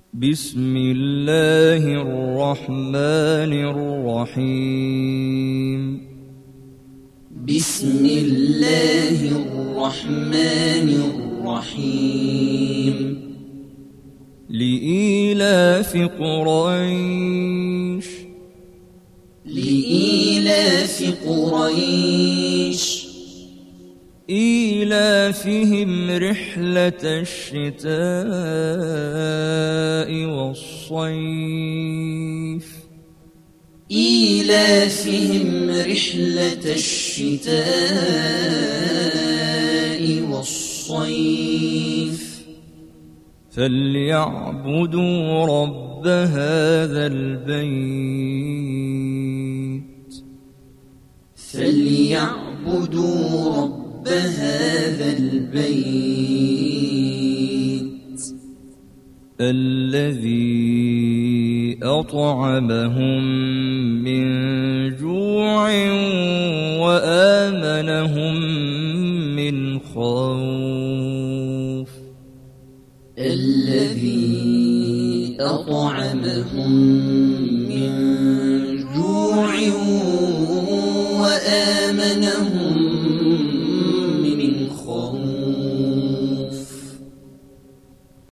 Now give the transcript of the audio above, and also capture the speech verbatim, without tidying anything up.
بسم الله الرحمن الرحيم بسم الله الرحمن الرحيم لإيلاف قريش لإيلاف قريش إيلافهم رحلة الشتاء والصيف إيلافهم رحلة الشتاء والصيف فليعبدوا رب هذا البيت فليعبدوا رب هذا البيت الذي أطعمهم من جوع وآمنهم من خوف الذي أطعمهم من جوع وآمنهم